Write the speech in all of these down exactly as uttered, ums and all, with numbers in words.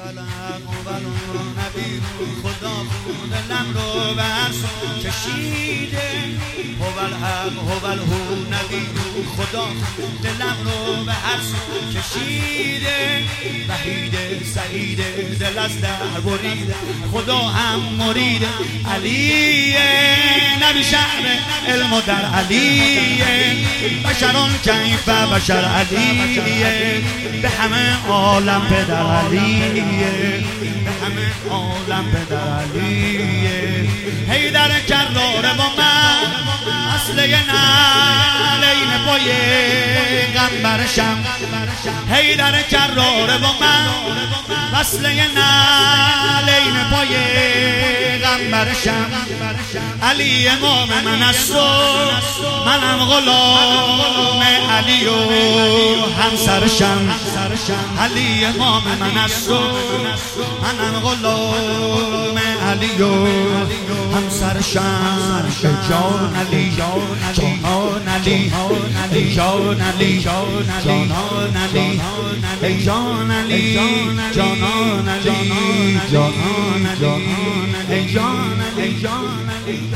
نبی خدا خون لم رو بر سو کشیده هو الحق هو الهو نبی خدا دلم رو به هر سو کشیده وحیده سعیده دل از در بریده خدا هم مریده علیه نبی شهر علم و در علیه بشران کیف بشر علیه به همه عالم پدر علیه به همه عالم پدر علیه حیدر کراره با من اصله نعلین پای غمبرشم حیدر کراره با من اصله نعلین پای غمبرشم علی امام من است و منم غلام علی و همسرشم علی امام من است و منم غلام علی و همسرشم جان علی جان علی جان علی جانان علی ای جان علی جانان علی جانان علی ای جان ای جان علی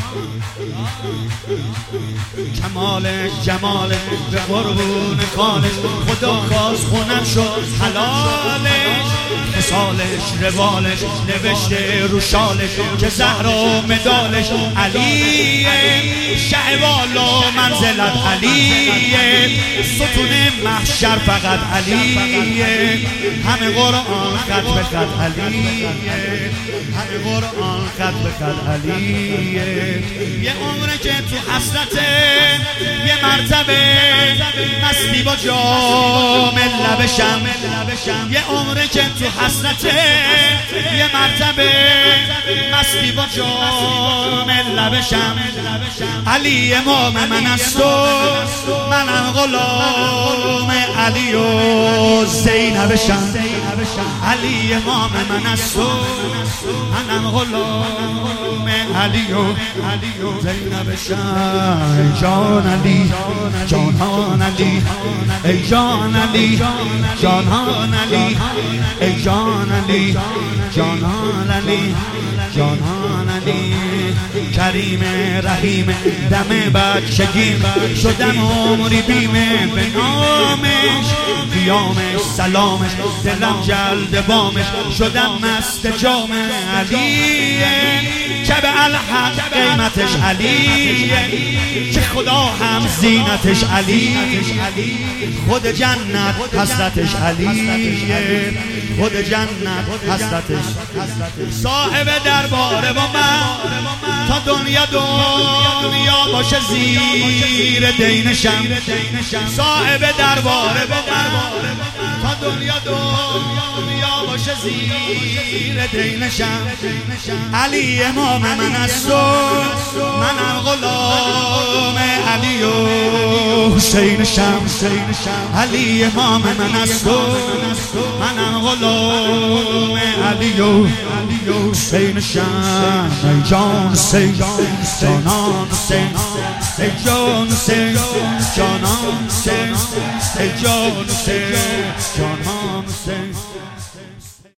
کمالش جمالش به قربون خالش خدا خواست خونم شد حلالش مثالش روالش نوشته رو شالش که زهرا مدالش علیه شه والا منزلت علیه ستون محشر فقط علیه همه قرآن خط به خط علیه همه قرآن خط به خط علیه یه عمره که تو حسرته یه مرتبه مستی با جام لبشم یه عمره که تو حسرته یه مرتبه مستی با جام لبشم علی امام من است و منم غلام علی و زینبشم علی امام من است و منم غلام علی و زینبشم جان علی جانان علی ای جان علی جانان علی ای جان علی جانان علی جانان علی کریم رحیم دم بچگیم شدم عمری بیمه به نامش قیامش سلامش دلم جلد بامش شدم مست جام علیه که به الحق قیمتش علیه که خدا هم زینتش علیه خود جنت حسرتش علیه خود جنت حسرتش صاحب درباره با من تا دنیا دنیا باشه زیر دینشم صاحب درباره با من تا دنیا دنیا باشه زیر دینشم علی امام من است و منم غلام علی و حسینشم علی امام من است و منم غلام علی و حسینشم ای جان حسین جانان حسین ای جان حسین جانان حسین ای جان حسین جانان حسین